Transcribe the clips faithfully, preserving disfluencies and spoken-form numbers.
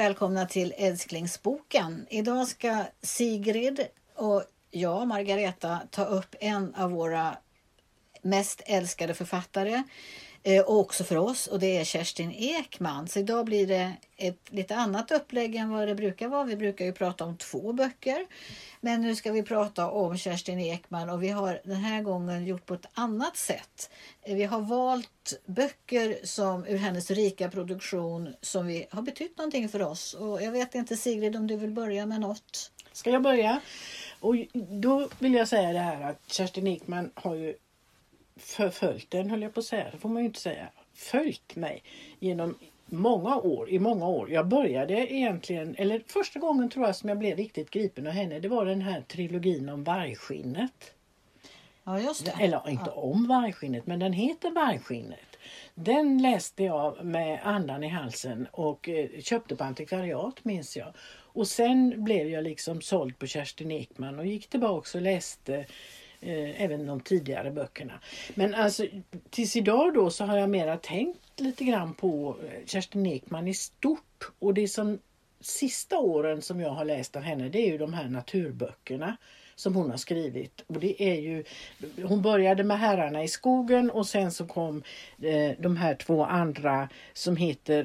välkomna till Älsklingsboken. Idag ska Sigrid och jag, Margareta, ta upp en av våra mest älskade författare. Och också för oss, och det är Kerstin Ekman. Så idag blir det ett lite annat upplägg än vad det brukar vara. Vi brukar ju prata om två böcker. Men nu ska vi prata om Kerstin Ekman, och vi har den här gången gjort på ett annat sätt. Vi har valt böcker som ur hennes rika produktion som vi har betytt någonting för oss. Och jag vet inte, Sigrid, om du vill börja med något? Ska jag börja? Och då vill jag säga det här att Kerstin Ekman har ju förföljt den, höll jag på att säga. Det får man ju inte säga. Följt mig genom många år, i många år. Jag började egentligen, eller första gången tror jag som jag blev riktigt gripen av henne, det var den här trilogin om vargskinnet. Ja, just det. Eller inte ja. om vargskinnet, men den heter Vargskinnet. Den läste jag med andan i halsen och eh, köpte på antikvariat, minns jag. Och sen blev jag liksom såld på Kerstin Ekman och gick tillbaka och läste Eh, även de tidigare böckerna. Men alltså tills idag då så har jag mera tänkt lite grann på Kerstin Ekman i stort. Och det som sista åren som jag har läst av henne, det är ju de här naturböckerna som hon har skrivit. Och det är ju, hon började med Herrarna i skogen och sen så kom eh, de här två andra som heter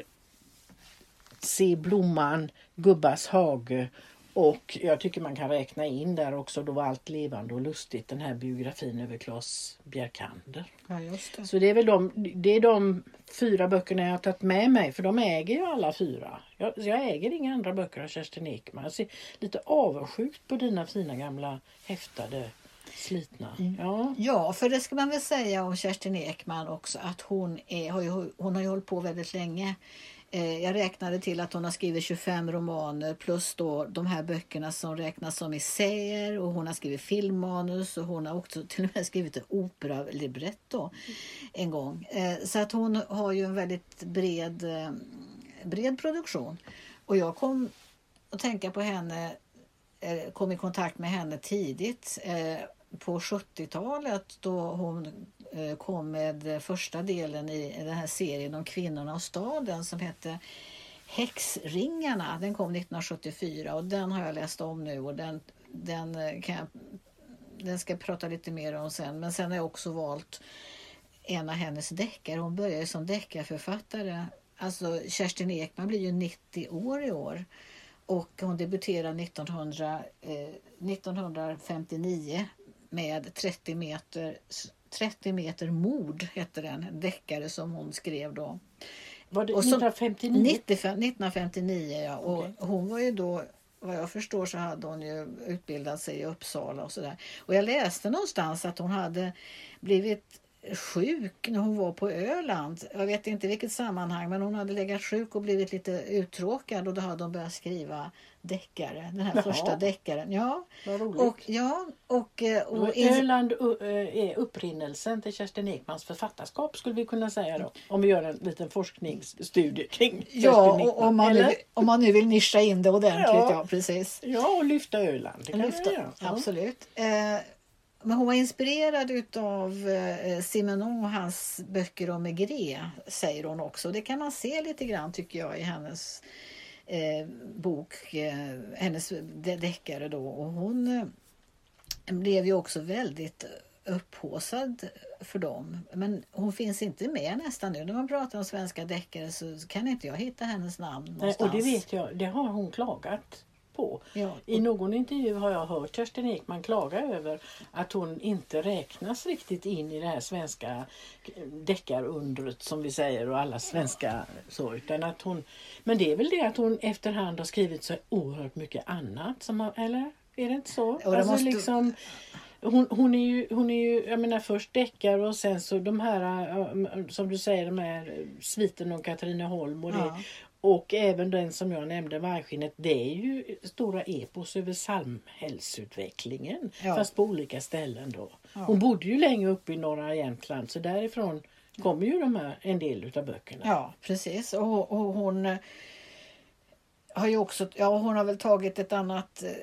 Se blomman, Gubbas hage. Och jag tycker man kan räkna in där också Då var allt levande och lustigt, den här biografin över Claes Bjerkander. Ja, just det. Så det är väl de, det är de fyra böckerna jag har tagit med mig, för de äger ju alla fyra. Jag, jag äger inga andra böcker av Kerstin Ekman. Jag ser lite avundsjukt på dina fina gamla häftade slitna. Ja. Ja, för det ska man väl säga om Kerstin Ekman också, att hon, är, har, ju, hon har ju hållit på väldigt länge. Jag räknade till att hon har skrivit tjugofem romaner plus då de här böckerna som räknas som essäer, och hon har skrivit filmmanus och hon har också till och med skrivit en opera-libretto en gång. Så att hon har ju en väldigt bred, bred produktion. Och jag kom att tänka på henne, kom i kontakt med henne tidigt på sjuttiotalet då hon kom med första delen i den här serien om kvinnorna och staden som hette Häxringarna. Den kom nittonhundrasjuttiofyra och den har jag läst om nu, och den, den, kan jag, den ska jag prata lite mer om sen. Men sen har jag också valt en av hennes deckare. Hon började ju som deckarförfattare. Alltså Kerstin Ekman blir ju nittio år i år. Och hon debuterade nittonhundra, eh, nittonhundrafemtionio med trettio meter, trettio meter mord hette den, en deckare som hon skrev då. Var det och så, nittonhundrafemtionio? nittonhundrafemtionio, ja. Och okay. Hon var ju då, vad jag förstår så hade hon ju utbildat sig i Uppsala och sådär. Och jag läste någonstans att hon hade blivit sjuk när hon var på Öland. Jag vet inte vilket sammanhang, men hon hade legat sjuk och blivit lite uttråkad, och då hade hon börjat skriva deckare, den här Jaha. första deckaren. Ja. Vad roligt. Och ja, och, och, och Öland är upprinnelsen till Kerstin Ekmans författarskap, skulle vi kunna säga då, om vi gör en liten forskningsstudie kring ja, Kerstin Ekman. Och om man, nu, om man nu vill nischa in det ordentligt, ja, ja precis. Ja, och lyfta Öland. Det kan lyfta, vi göra. Ja. Absolut. Eh, Men hon var inspirerad utav eh, Simenon och hans böcker om Maigret, säger hon också. Det kan man se lite grann, tycker jag, i hennes eh, bok, eh, hennes deckare då. Och hon eh, blev ju också väldigt upphåsad för dem. Men hon finns inte med nästan nu. När man pratar om svenska deckare så kan inte jag hitta hennes namn någonstans. Nej, och det vet jag, det har hon klagat på. Ja, och i någon intervju har jag hört Kerstin Ekman klaga över att hon inte räknas riktigt in i det här svenska deckarundret som vi säger, och alla svenska så, utan att hon, men det är väl det att hon efterhand har skrivit så oerhört mycket annat som har, eller är det inte så? Det alltså måste... liksom Hon, hon, är ju, hon är ju, jag menar först deckar och sen så de här, som du säger, de här Sviten och Katrineholm och det. Ja. Och även den som jag nämnde, Vargskinnet, det är ju stora epos över samhällsutvecklingen. Ja. Fast på olika ställen då. Ja. Hon bodde ju länge uppe i norra Jämtland, så därifrån kommer ju de här, en del utav böckerna. Ja, precis. Och, och hon har ju också, ja hon har väl tagit ett annat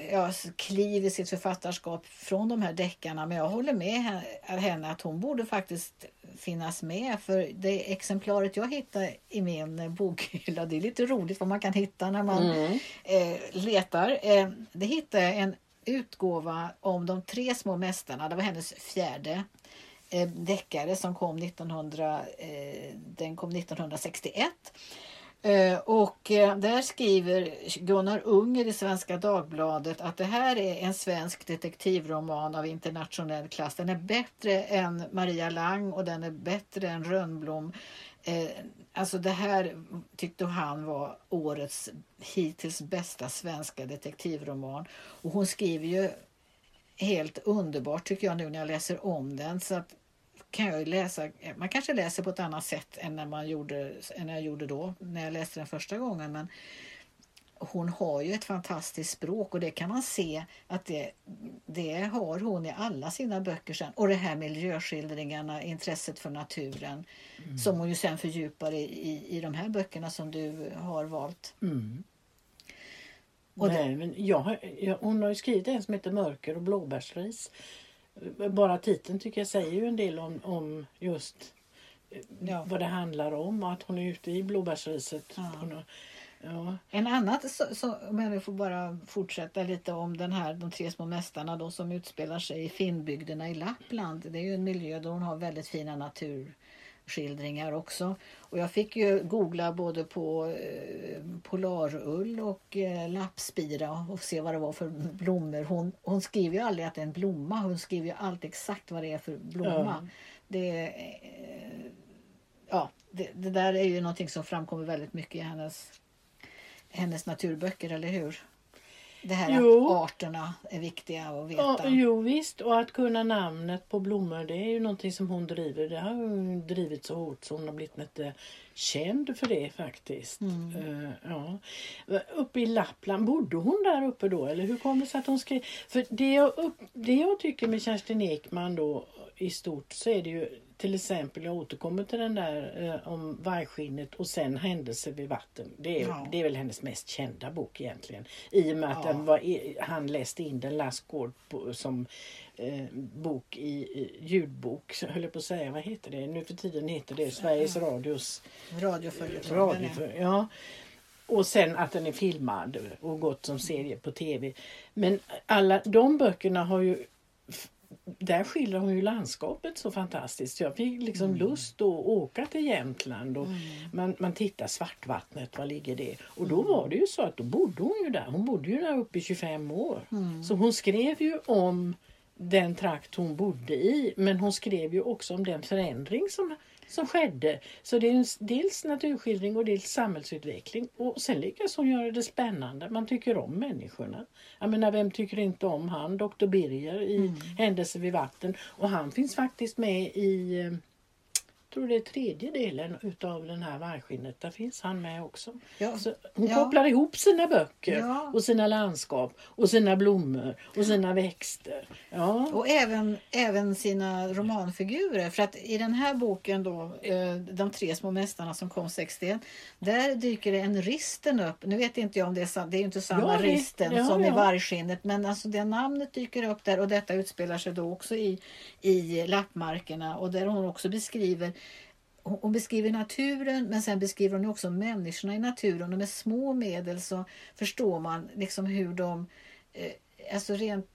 ja, kliv i sitt författarskap från de här deckarna. Men jag håller med henne att hon borde faktiskt finnas med. För det exemplaret jag hittade i min bokhylla, det är lite roligt vad man kan hitta när man mm. eh, letar. Eh, det hittade jag en utgåva om de tre små mästarna. Det var hennes fjärde eh, deckare som kom, nittonhundra, eh, den kom nittonhundrasextioett. Uh, och uh, där skriver Gunnar Unger i Svenska Dagbladet att det här är en svensk detektivroman av internationell klass. Den är bättre än Maria Lang och den är bättre än Rönnblom. Uh, alltså det här tyckte han var årets hittills bästa svenska detektivroman. Och hon skriver ju helt underbart tycker jag nu när jag läser om den, så att kan jag läsa, man kanske läser på ett annat sätt än när man gjorde, än jag gjorde då när jag läste den första gången, men hon har ju ett fantastiskt språk och det kan man se att det, det har hon i alla sina böcker sen. Och det här miljöskildringarna, intresset för naturen mm. som hon ju sen fördjupar i, i, i de här böckerna som du har valt. Mm. Och Nej, det, men jag, jag, hon har ju skrivit en som heter Mörker och blåbärsris. Bara titeln tycker jag säger ju en del om, om just ja. vad det handlar om och att hon är ute i blåbärsriset. Ja. Har, ja. En annat, så, så, om jag får bara fortsätta lite om den här, de tre små mästarna då, som utspelar sig i Finnbygderna i Lappland. Det är ju en miljö där hon har väldigt fina naturskildringar också. Och jag fick ju googla både på eh, polarull och eh, lappspira och se vad det var för blommor. Hon, hon skriver ju aldrig att det är en blomma. Hon skriver ju alltid exakt vad det är för blomma. Ja. Det, eh, ja, det, det där är ju någonting som framkommer väldigt mycket i hennes, hennes naturböcker, eller hur? Det här jo. att arterna är viktiga att veta. Ja, jo visst, och att kunna namnet på blommor, det är ju någonting som hon driver. Det har hon drivit så hårt så hon har blivit lite känd för det faktiskt. Mm. Uh, ja. Uppe i Lappland, bodde hon där uppe då? Eller hur kom det sig att hon skrev? För det jag, upp, det jag tycker med Kerstin Ekman då i stort, så är det ju till exempel, jag återkommer till den där eh, om vargskinnet och sen Händelser vid vatten. Det är, ja. det är väl hennes mest kända bok egentligen. I och med att ja. den var, han läste in den Lassgård på, som eh, bok i, i ljudbok. Så höll jag på att säga, vad heter det? Nu för tiden heter det Sveriges ja. Radios radioföljetong. Radio, ja. Och sen att den är filmad och gått som serie på tv. Men alla de böckerna har ju, där skildrar hon ju landskapet så fantastiskt. Jag fick liksom mm. lust att åka till Jämtland och mm. man, man tittar Svartvattnet, var ligger det? Och då var det ju så att då bodde hon ju där. Hon bodde ju där uppe i tjugofem år. Mm. Så hon skrev ju om den trakt hon bodde i, men hon skrev ju också om den förändring som som skedde. Så det är en, dels naturskildring och dels samhällsutveckling. Och sen lyckas hon göra det spännande. Man tycker om människorna. Jag menar, vem tycker inte om han? doktor Birger i mm. Händelser vid vatten. Och han finns faktiskt med i, jag tror det är tredje delen utav den här vargskinnet. Där finns han med också. Ja. Så hon ja. kopplar ihop sina böcker ja. och sina landskap och sina blommor och sina växter. Ja. Och även, även sina romanfigurer. För att i den här boken då, De tre små mästarna som kom sextioett, där dyker det en risten upp. Nu vet inte jag om det är, det är inte samma ja, det, risten ja, som ja. i vargskinnet, men alltså det namnet dyker upp där, och detta utspelar sig då också i, i lappmarkerna, och där hon också beskriver Hon beskriver naturen, men sen beskriver hon också människorna i naturen. Och med små medel så förstår man liksom hur de, eh, alltså rent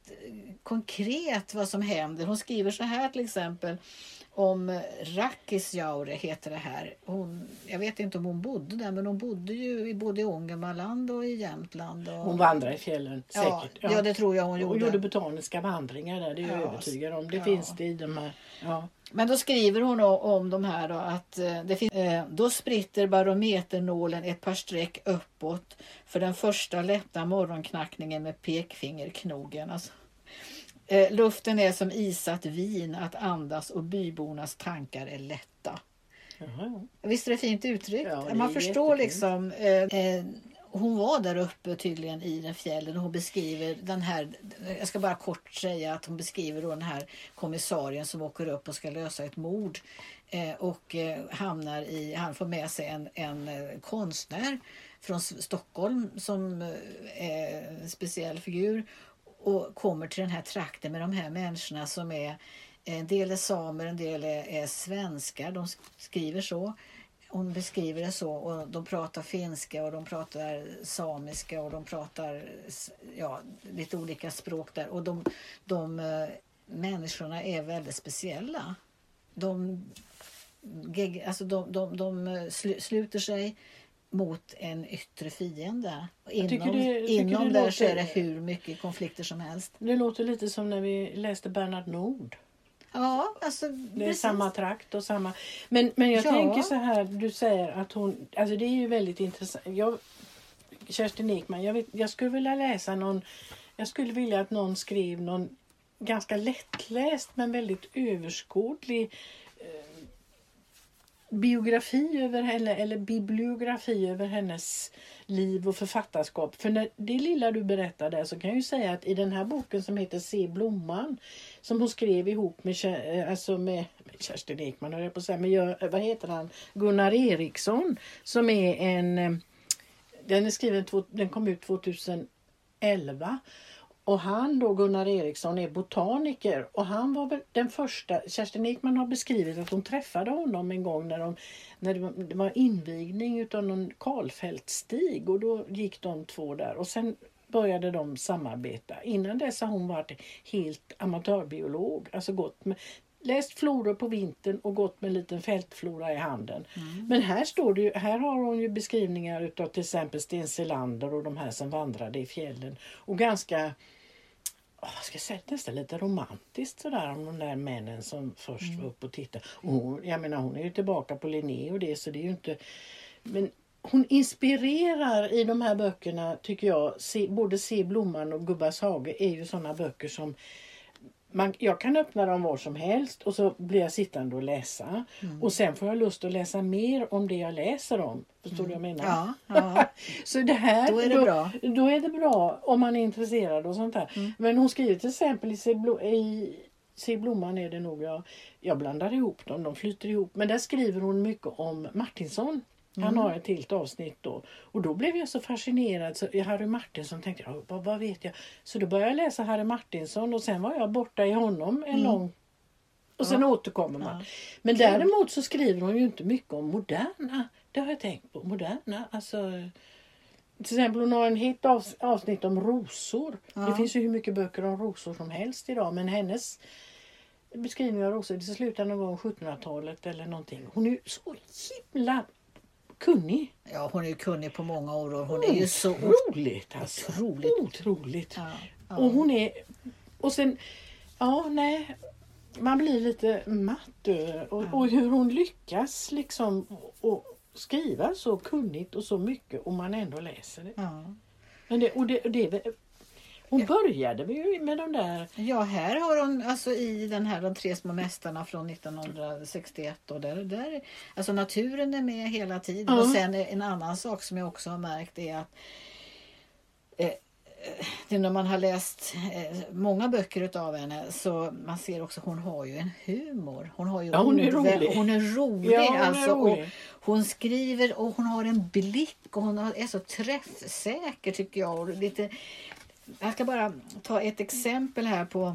konkret vad som händer. Hon skriver så här till exempel om Rakkisjaure heter det här. Hon, jag vet inte om hon bodde där, men hon bodde ju i både Ångermanland och i Jämtland. Och, hon vandrade i fjällen säkert. Ja, ja, det tror jag hon gjorde. Hon gjorde botaniska vandringar där, det är jag ja, övertygad om. Det ja. finns det i de här. Ja. Men då skriver hon om de här då, att det finns, eh, då spritter barometernålen ett par streck uppåt för den första lätta morgonknackningen med pekfingerknogen. Alltså, eh, luften är som isat vin att andas och bybornas tankar är lätta. Jaha. Visst är det fint uttryckt? Ja, det man förstår liksom... Eh, eh, hon var där uppe tydligen i den fjällen, och hon beskriver den här, jag ska bara kort säga att hon beskriver då den här kommissarien som åker upp och ska lösa ett mord eh, och eh, hamnar i, han får med sig en, en eh, konstnär från Stockholm som eh, är en speciell figur. och kommer till den här trakten med de här människorna som är, en del är samer, en del är, är svenskar, de skriver så. Hon beskriver det så, och de pratar finska och de pratar samiska och de pratar ja, lite olika språk där. Och de, de människorna är väldigt speciella. De, alltså de, de, de sluter sig mot en yttre fiende. Inom, det, inom det där låter, så är det hur mycket konflikter som helst. Det låter lite som när vi läste Bernhard Nord. Ja, alltså det är precis. Samma trakt och samma. Men, men jag Ja. tänker så här, du säger att hon, alltså det är ju väldigt intressant. Jag, Kerstin Ekman, jag, vet, jag skulle vilja läsa någon, jag skulle vilja att någon skrev någon ganska lättläst men väldigt överskådlig eh, biografi över henne, eller bibliografi över hennes liv och författarskap. För när det lilla du berättade så kan jag ju säga att i den här boken som heter Se blomman, som hon skrev ihop med, alltså med Kerstin Ekman, jag på att säga, med, vad heter han? Gunnar Eriksson, som är en, den är skriven, den kom ut tjugoelva. Och han då, Gunnar Eriksson, är botaniker. Och han var väl den första, Kerstin Ekman har beskrivit att hon träffade honom en gång när, de, när det, var, det var invigning utav någon Karlfeldtstig. Och då gick de två där. Och sen började de samarbeta. Innan dess har hon varit helt amatörbiolog. Alltså gått med, läst floror på vintern och gått med en liten fältflora i handen. Mm. Men här står det ju, här har hon ju beskrivningar utav till exempel Sten Selander och de här som vandrade i fjällen. Och ganska, oh, ska jag säga, nästan lite romantiskt sådär om de där männen som först mm. var upp och tittade. Och hon, jag menar, hon är ju tillbaka på Linné och det, så det är ju inte... Men hon inspirerar i de här böckerna, tycker jag. Se, både Se blomman och Gubbas hage är ju sådana böcker som man, jag kan öppna dem var som helst och så blir jag sittande och läsa. Mm. Och sen får jag lust att läsa mer om det jag läser om. Förstår mm. du vad jag menar? Ja, ja. Så det här, då är det då, bra. Då är det bra om man är intresserad och sånt här. Mm. Men hon skriver till exempel i Se, Blo, i Se blomman är det nog, jag, jag blandar ihop dem, de flyter ihop. Men där skriver hon mycket om Martinsson. Han mm. har ett helt avsnitt då. Och då blev jag så fascinerad. Så Harry Martinsson tänkte jag, vad, vad vet jag? Så då började jag läsa Harry Martinsson. Och sen var jag borta i honom en mm. lång... Och sen ja. återkommer man. Ja. Men däremot så skriver hon ju inte mycket om moderna. Det har jag tänkt på. Moderna, alltså... Till exempel hon har en helt avsnitt om rosor. Ja. Det finns ju hur mycket böcker om rosor som helst idag. Men hennes beskrivning av rosor, det slutar någon gång sjuttonhundratalet eller någonting. Hon är ju så himla... kunnig. Ja, hon är ju kunnig på många år. Hon otroligt, är ju så otroligt. Alltså. Otroligt. Otroligt. Ja, ja. Och hon är... Och sen... Ja, nej. Man blir lite matt och, ja. och hur hon lyckas liksom och skriva så kunnigt och så mycket och man ändå läser det. Ja. Men det, och det, och det hon började ju med de där... Ja, här har hon alltså i den här De tre små mästarna från nittonhundrasextioett. Och där, där, alltså naturen är med hela tiden. Mm. Och sen en annan sak som jag också har märkt är att eh, det när man har läst eh, många böcker utav henne så man ser också att hon har ju en humor. Hon, har ju ja, hon är rolig. Hon är rolig. Ja, hon, alltså, är rolig. Och hon skriver och hon har en blick och hon är så träffsäker tycker jag. Och lite... Jag ska bara ta ett exempel här på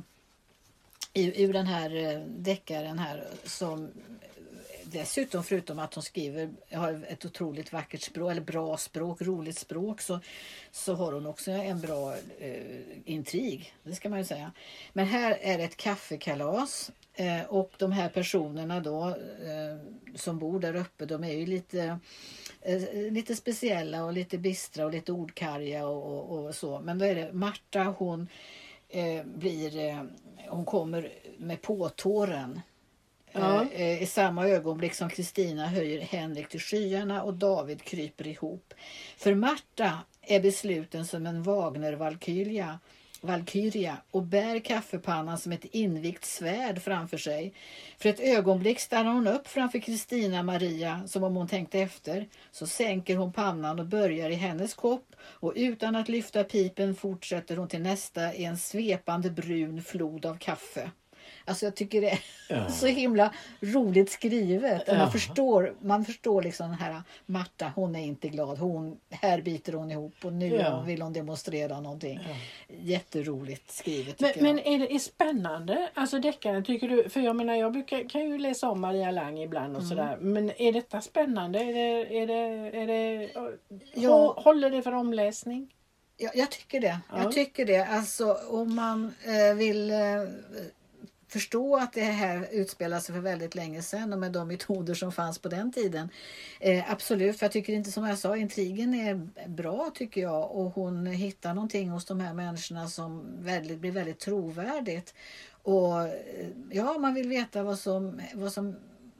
ur den här deckaren här som dessutom förutom att hon skriver har ett otroligt vackert språk eller bra språk, roligt språk så, så har hon också en bra eh, intrig, det ska man ju säga. Men här är det ett kaffekalas eh, och de här personerna då eh, som bor där uppe, de är ju lite lite speciella och lite bistra och lite ordkarga och, och, och så. Men då är det Marta, hon eh, blir eh, hon kommer med påtåren ja. eh, i samma ögonblick som Kristina höjer Henrik till skyarna och David kryper ihop. För Marta är besluten som en Wagner-valkyria Valkyria och bär kaffepannan som ett invigt svärd framför sig. För ett ögonblick stannar hon upp framför Kristina Maria som om hon tänkte efter. Så sänker hon pannan och börjar i hennes kopp och utan att lyfta pipen fortsätter hon till nästa i en svepande brun flod av kaffe. Alltså jag tycker det är Ja. så himla roligt skrivet. Ja. Man förstår, man förstår liksom den här Marta, hon är inte glad. Hon, här biter hon ihop och nu Ja. vill hon demonstrera någonting. Ja. Jätteroligt skrivet Men, tycker jag. men är det är spännande, alltså deckaren tycker du, för jag menar jag brukar, kan ju läsa om Maria Lang ibland och Mm. sådär, men är detta spännande? Är det, är det, är det, Ja. håller det för omläsning? Ja, jag tycker det. Ja. Jag tycker det. Alltså om man eh, vill eh, förstå att det här utspelar sig för väldigt länge sedan och med de metoder som fanns på den tiden. Eh, absolut, för jag tycker inte, som jag sa, intrigen är bra tycker jag, och hon hittar någonting hos de här människorna som väldigt, blir väldigt trovärdigt. Och eh, ja, man vill veta vad som, vad som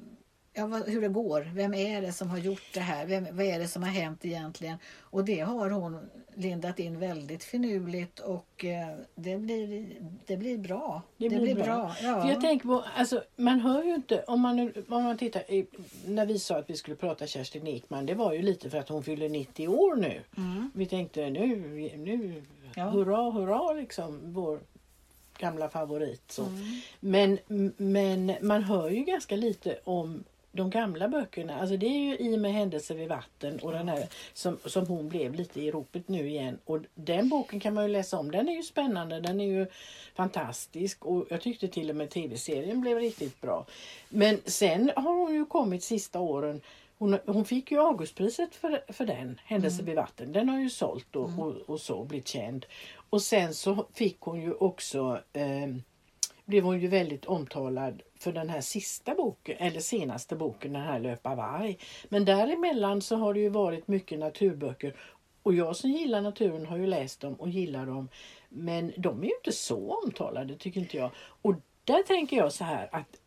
Ja, vad, hur det går. Vem är det som har gjort det här? Vem, vad är det som har hänt egentligen? Och det har hon lindat in väldigt finurligt och eh, det, blir, det blir bra. Det blir bra. Ja. För jag tänker på, alltså man hör ju inte, om man, nu- om man tittar, i, när vi sa att vi skulle prata Kerstin Ekman, det var ju lite för att hon fyller nittio år nu. Mm. Vi tänkte nu, nu Ja. hurra, hurra liksom, vår gamla favorit. Så. Mm. Men, men man hör ju ganska lite om de gamla böckerna. Alltså det är ju I med händelser vid vatten och den här som, som hon blev lite i ropet nu igen. Och den boken kan man ju läsa om. Den är ju spännande, den är ju fantastisk och jag tyckte till och med tv-serien blev riktigt bra. Men sen har hon ju kommit sista åren. Hon, hon fick ju Augustpriset för, för den, Händelser vid vatten. Den har ju sålt och, Mm. och, och så blivit känd. Och sen så fick hon ju också, eh, blev hon ju väldigt omtalad för den här sista boken, eller senaste boken, den här Löpa varg. Men däremellan så har det ju varit mycket naturböcker. Och jag som gillar naturen har ju läst dem och gillar dem. Men de är ju inte så omtalade tycker inte jag. Och där tänker jag så här att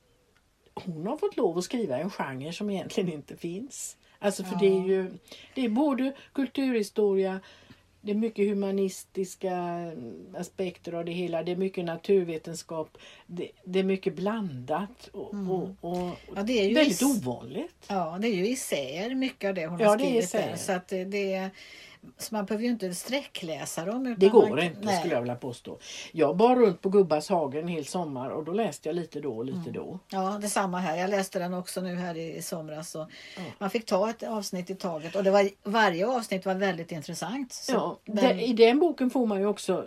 hon har fått lov att skriva en genre som egentligen inte finns. Alltså för Ja. det är ju, det är både kulturhistoria, det är mycket humanistiska aspekter av det hela. Det är mycket naturvetenskap. Det, det är mycket blandat och, Mm. och, och Ja, det är ju väldigt is- ovanligt. Ja, det är ju isär mycket av det hon Ja, har det är skrivit isär. där. Så att det, det är, så man behöver ju inte sträckläsa dem. Utan Det går man, inte nej. skulle jag vilja påstå. Jag bar runt på Gubbas hagen en hel sommar och då läste jag lite då och lite Mm. då. Ja, det är samma här. Jag läste den också nu här i, i somras. Och Ja. Man fick ta ett avsnitt i taget. Och det var, varje avsnitt var väldigt intressant. Så Ja, den- det, I den boken får man ju också,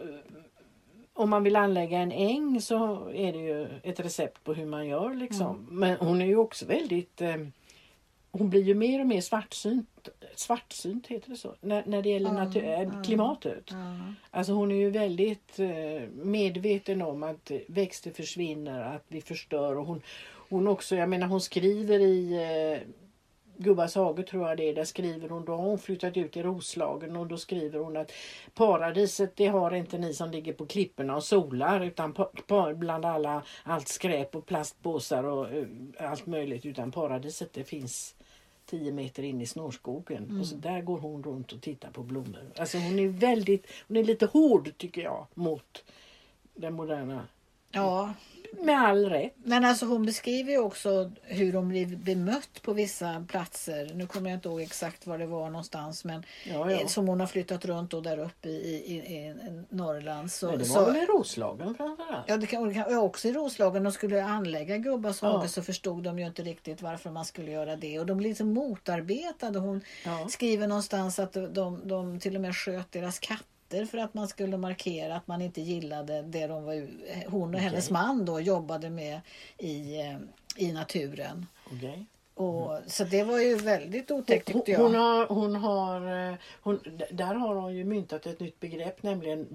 om man vill anlägga en äng så är det ju ett recept på hur man gör liksom. Mm. Men hon är ju också väldigt, eh, hon blir ju mer och mer svartsynt, svartsynt heter det så, när, när det gäller Ja, natur, eh, ja. klimatet. ja. Alltså hon är ju väldigt eh, medveten om att växter försvinner, att vi förstör och hon, hon också, jag menar hon skriver i eh, Gubbas hage tror jag det är, där skriver hon, då har hon flyttat ut i Roslagen och då skriver hon att paradiset det har inte ni som ligger på klipporna och solar utan pa, pa, bland alla allt skräp och plastpåsar och eh, allt möjligt, utan paradiset det finns tio meter in i snårskogen Mm. och så där går hon runt och tittar på blommor. Alltså hon är väldigt, hon är lite hård tycker jag mot den moderna, ja, med all rätt. men alltså hon beskriver ju också hur de blir bemött på vissa platser. Nu kommer jag inte ihåg exakt var det var någonstans, men Ja, ja. eh, som hon har flyttat runt då där uppe i, i, i Norrland. Så, Men det var så, väl i Roslagen framförallt? Ja, det kan, det kan, ja, också i Roslagen. De skulle anlägga Gubbas hage Ja. så förstod de ju inte riktigt varför man skulle göra det. Och de blev liksom motarbetade. Hon Ja. skriver någonstans att de, de till och med sköt deras katter för att man skulle markera att man inte gillade det de var, hon och Okej. hennes man då jobbade med i, eh, i naturen. Okej. Och, så det var ju väldigt otäckt tyckte jag. Hon har, hon har, eh, hon, d- där har hon ju myntat ett nytt begrepp, nämligen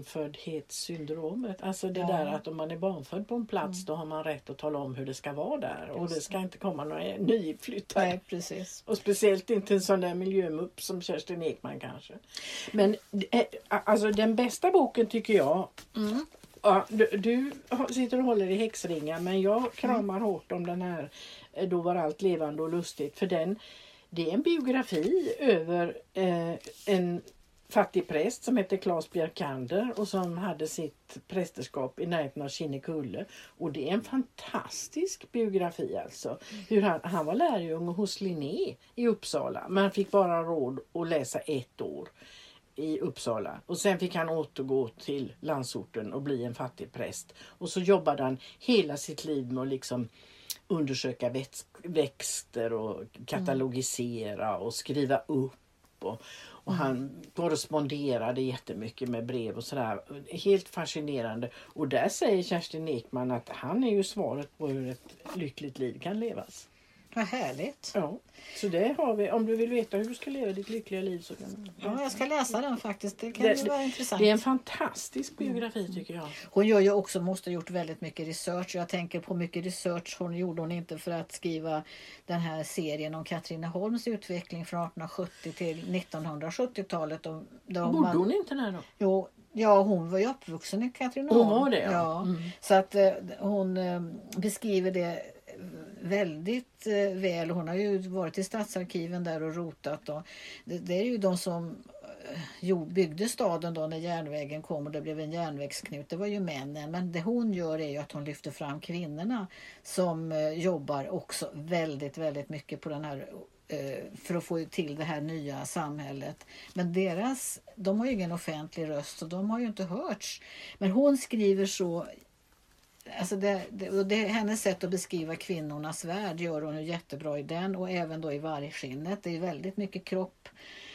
barnföddhetssyndromet. Alltså det Ja. där att om man är barnfödd på en plats Mm. då har man rätt att tala om hur det ska vara där. Och Just det ska inte komma några nyinflyttade. Nej, precis. Och speciellt inte en sån där miljömupp som Kerstin Ekman kanske. Men eh, alltså den bästa boken tycker jag. Mm. Ja, du, du har- sitter och håller i häxringar, men jag kramar hårt om den här eh, Då var allt levande och lustigt. För den, det är en biografi över eh, en fattig präst som heter Claes Björkander och som hade sitt prästerskap i närheten av Kinnekulle. Och det är en fantastisk biografi alltså. Hur han, han var lärjunge hos Linné i Uppsala, men han fick bara råd att läsa ett år. i Uppsala. Och sen fick han återgå till landsorten och bli en fattig präst. Och så jobbade han hela sitt liv med att liksom undersöka växt, växter och katalogisera och skriva upp. Och, och mm. han korresponderade jättemycket med brev och sådär. Helt fascinerande. Och där säger Kerstin Ekman att han är ju svaret på hur ett lyckligt liv kan levas. Vad härligt. Ja, så det har vi. Om du vill veta hur du ska leva ditt lyckliga liv så kan du... Ja, jag ska läsa den faktiskt. Det kan det, ju vara intressant. Det är en fantastisk biografi tycker jag. Hon gör ju också, måste ha gjort väldigt mycket research. Jag tänker på mycket research hon gjorde hon inte för att skriva den här serien om Katrineholms utveckling från artonhundrasjuttio till nittonhundrasjuttiotalet. Då, då Bodde man, hon inte där då? Jo, ja, hon var ju uppvuxen i Katrineholm. Hon var det, ja. ja. Mm. Så att eh, hon eh, beskriver det väldigt eh, väl. Hon har ju varit i stadsarkiven där och rotat. Och det, det är ju de som jo, byggde staden då när järnvägen kom och det blev en järnvägsknut. Det var ju männen. Men det hon gör är ju att hon lyfter fram kvinnorna som eh, jobbar också väldigt, väldigt mycket på den här eh, för att få till det här nya samhället. Men deras, de har ju ingen offentlig röst så de har ju inte hörts. Men hon skriver så. Alltså det, det, det är hennes sätt att beskriva kvinnornas värld gör hon ju jättebra i den och även då i Vargskinnet. Det är väldigt mycket kropp.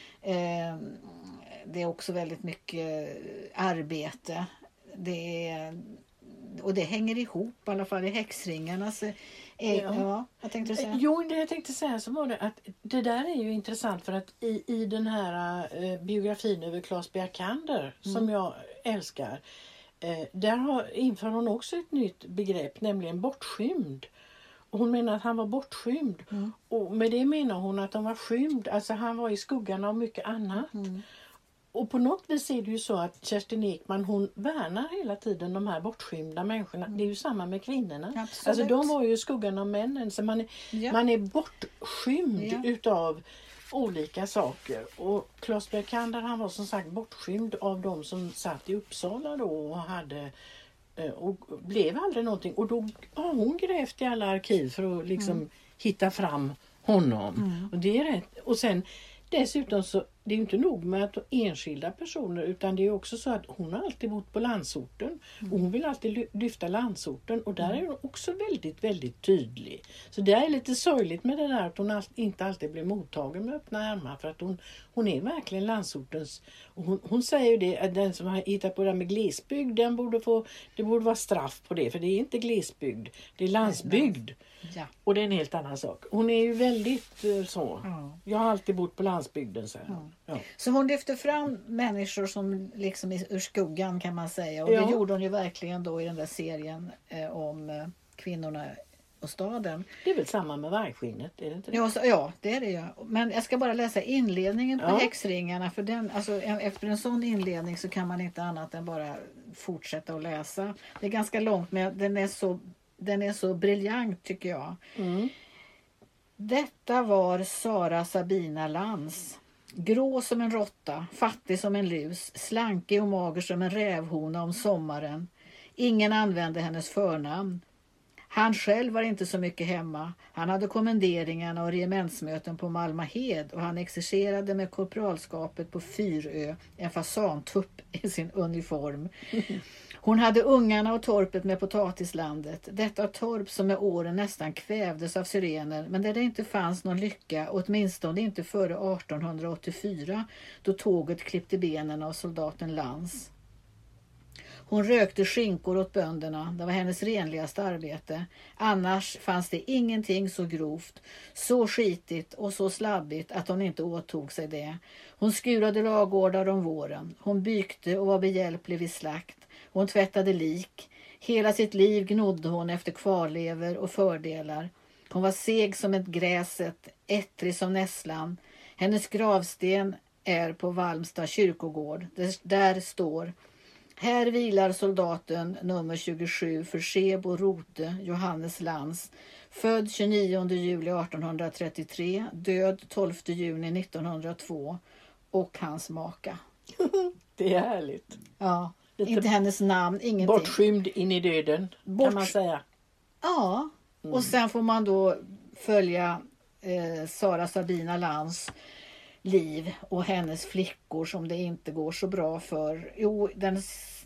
Eh, det är också väldigt mycket arbete. Det är, och det hänger ihop i alla fall i häxringarna. Så, eh, ja. ja, jag tänkte säga. Jo, det jag tänkte säga så var det att det där är ju intressant för att i, i den här eh, biografin över Claes Bjerkander mm. som jag älskar. Eh, där har, inför hon också ett nytt begrepp, nämligen bortskymd. Och hon menar att han var bortskymd. Mm. Och med det menar hon att han var skymd. Alltså han var i skuggan av mycket annat. Mm. Och på något vis är det ju så att Kerstin Ekman hon värnar hela tiden de här bortskymda människorna. Mm. Det är ju samma med kvinnorna. Absolut. Alltså de var ju i skuggan av männen. Så man är, ja. man är bortskymd ja. utav olika saker. Och Claes Bjerkander han var som sagt bortskymd av de som satt i Uppsala då och hade och blev aldrig någonting. Och då har hon grävt i alla arkiv för att liksom mm. hitta fram honom. Mm. Och det är rätt. Och sen dessutom så det är ju inte nog med att enskilda personer utan det är också så att hon har alltid bott på landsorten mm. och hon vill alltid lyfta landsorten och där mm. är hon också väldigt väldigt tydlig. Så det är lite sorgligt med det där att hon inte alltid blir mottagen med öppna armar för att hon, hon är verkligen landsortens och hon, hon säger ju det att den som har hittat på det med glesbygd den borde få, det borde vara straff på det för det är inte glesbygd, det är landsbygd. Ja. Och det är en helt annan sak. Hon är ju väldigt så. Ja. Jag har alltid bott på landsbygden så. Ja. Ja. Så hon lyfter fram människor som liksom är ur skuggan kan man säga. Och ja. det gjorde hon ju verkligen då i den där serien eh, om eh, kvinnorna och staden. Det är väl samma med Vargskinnet, är det inte det? Ja, så, ja det är det ju. Men jag ska bara läsa inledningen på ja. häxringarna. För den, alltså, efter en sån inledning så kan man inte annat än bara fortsätta att läsa. Det är ganska långt men den är så, den är så briljant tycker jag. Mm. Detta var Sara Sabina Lantz. Grå som en råtta, fattig som en lus, slankig och mager som en rävhona om sommaren. Ingen använde hennes förnamn. Han själv var inte så mycket hemma. Han hade kommenderingarna och regementsmöten på Malmahed och han exercerade med korporalskapet på Fyrö, en fasantupp i sin uniform. Hon hade ungarna och torpet med potatislandet. Detta torp som med åren nästan kvävdes av sirener men där det inte fanns någon lycka, åtminstone inte före artonhundraåttiofyra då tåget klippte benen av soldaten Lantz. Hon rökte skinkor åt bönderna, det var hennes renligaste arbete. Annars fanns det ingenting så grovt, så skitigt och så slabbigt att hon inte åtog sig det. Hon skurade lagårdar om våren, hon bykte och var behjälplig vid slakt. Hon tvättade lik. Hela sitt liv gnodde hon efter kvarlever och fördelar. Hon var seg som ett gräset, ettrig som nässlan. Hennes gravsten är på Valmstad kyrkogård. Där står: här vilar soldaten nummer tjugosju för Sebo Rote, Johannes Lantz. Född tjugonionde juli artonhundratrettiotre, död tolfte juni nittonhundratvå. Och hans maka. Det är härligt. Ja. Lite inte hennes namn, ingenting. Bortskymd in i döden, Bort... kan man säga. Ja, mm. och sen får man då följa eh, Sara Sabina Lantz liv och hennes flickor som det inte går så bra för. Jo, den,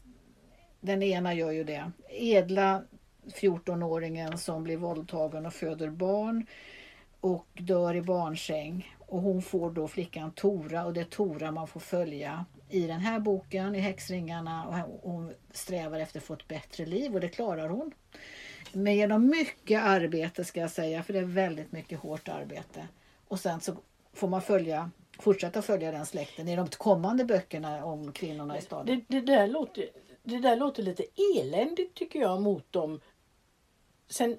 den ena gör ju det. Edla fjortonåringen som blir våldtagen och föder barn och dör i barnsäng. Och hon får då flickan Tora, och det är Tora man får följa i den här boken, i Häxringarna, och hon strävar efter att få ett bättre liv, och det klarar hon. Men genom mycket arbete, ska jag säga, för det är väldigt mycket hårt arbete. Och sen så får man följa, fortsätta följa den släkten i de kommande böckerna om kvinnorna i staden. Det, det, där låter, det där låter lite eländigt, tycker jag, mot dem. Sen,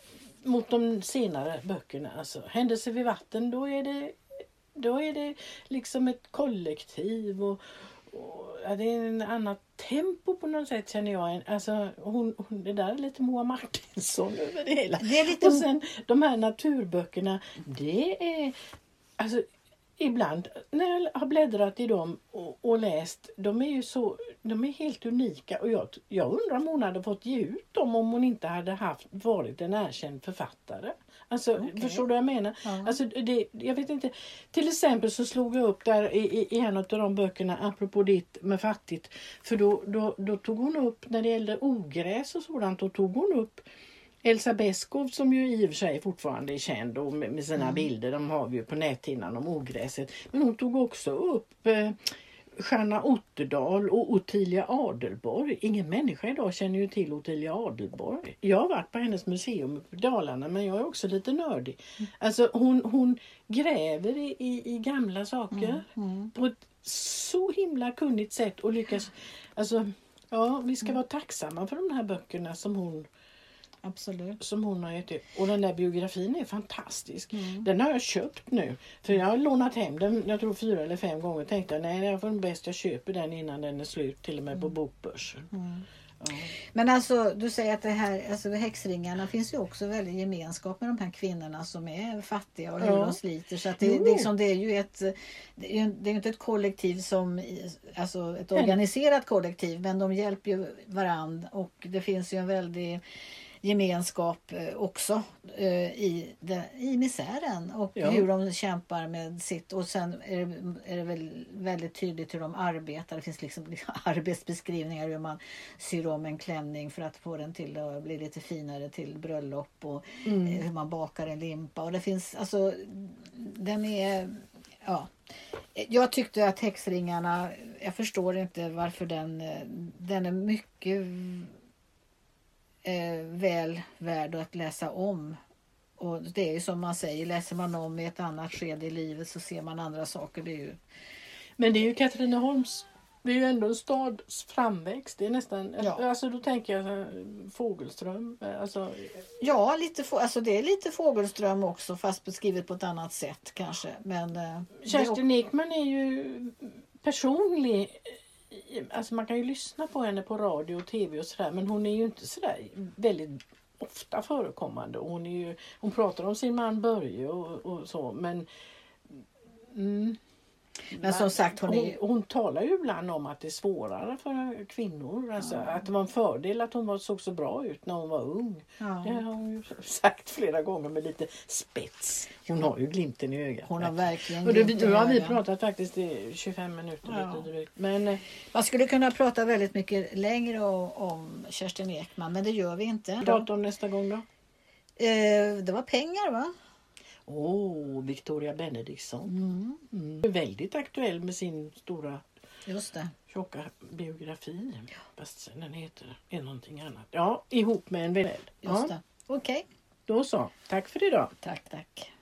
mot de senare böckerna. Alltså, Händelser vid vatten, då är det, då är det liksom ett kollektiv. Och, och ja, det är en annat tempo på något sätt, känner jag. Alltså, hon, hon, det där är lite Moa Martinsson över det hela. Det är lite... Och sen de här naturböckerna, det är... Alltså, ibland när jag har bläddrat i dem och, och läst, de är ju så, de är helt unika, och jag, jag undrar om hon hade fått ge ut dem om hon inte hade haft, varit en erkänd författare. Alltså, okay. Förstår du vad jag menar? Ja. Alltså, det, jag vet inte, till exempel så slog jag upp där i, i, i en av de böckerna, apropå ditt med fattigt, för då, då, då tog hon upp, när det gällde ogräs och sådant, då tog hon upp Elsa Beskow, som ju i och för sig fortfarande är känd och med, med sina mm. bilder, de har vi ju på näthinnan om ogräset. Men hon tog också upp eh, Stjärna Otterdal och Ottilia Adelborg. Ingen människa idag känner ju till Ottilia Adelborg. Jag har varit på hennes museum i Dalarna, men jag är också lite nördig. Mm. Alltså hon, hon gräver i, i, i gamla saker mm. Mm. på ett så himla kunnigt sätt och lyckas. Alltså, ja, vi ska mm. vara tacksamma för de här böckerna som hon Absolut. Som hon har gett ut. Och den där biografin är fantastisk. Mm. Den har jag köpt nu. För jag har lånat hem den, jag tror fyra eller fem gånger. Tänkte jag, nej, jag får bäst jag köper den innan den är slut. Till och med mm. på bokbörsen. Mm. Ja. Men alltså, du säger att det här, alltså Häxringarna, finns ju också väldigt gemenskap med de här kvinnorna som är fattiga och hur ja. de sliter. Så att det, det, liksom, det är ju ett, det är, det är inte ett kollektiv som, alltså ett organiserat kollektiv, men de hjälper ju varandra, och det finns ju en väldigt gemenskap också eh, i, de, i misären och ja. hur de kämpar med sitt, och sen är det, är det väl väldigt tydligt hur de arbetar. Det finns liksom, liksom arbetsbeskrivningar hur man syr om en klänning för att få den till att bli lite finare till bröllop, och mm. eh, hur man bakar en limpa, och det finns, alltså den är, ja, jag tyckte att Häxringarna, jag förstår inte varför den den är mycket Eh, väl värd att läsa om. Och det är ju som man säger, läser man om i ett annat skede i livet så ser man andra saker. Det är ju... Men det är ju Katrineholms, det är ju ändå en stads framväxt. Det är nästan, ja. alltså då tänker jag Fågelström. Alltså... Ja, lite, alltså det är lite Fågelström också, fast beskrivet på ett annat sätt kanske. Men, Kerstin Ekman är ju personlig. Alltså man kan ju lyssna på henne på radio och tv och sådär, men hon är ju inte sådär väldigt ofta förekommande. Hon, är ju, hon pratar om sin man Börje och, och så, men mm, men som sagt, hon, är... hon, hon talar ju ibland om att det är svårare för kvinnor. Alltså, ja. Att det var en fördel att hon var, såg så bra ut när hon var ung. Ja. Det har hon ju sagt flera gånger med lite spets. Hon har ju glimten i ögat. Hon har verkligen och det, Nu har vi pratat faktiskt i tjugofem minuter. Ja. Lite drygt. Men, man skulle kunna prata väldigt mycket längre om, om Kerstin Ekman, men det gör vi inte. Prata om nästa gång då? Eh, det var pengar, va? Åh, oh, Victoria Benediktsson. Mm. Mm. Väldigt aktuell med sin stora Just det. tjocka biografi. Ja. Fast den heter är någonting annat. Ja, ihop med en vän. Just ja. det. Okej. Okay. Då så. Tack för idag. Tack, tack.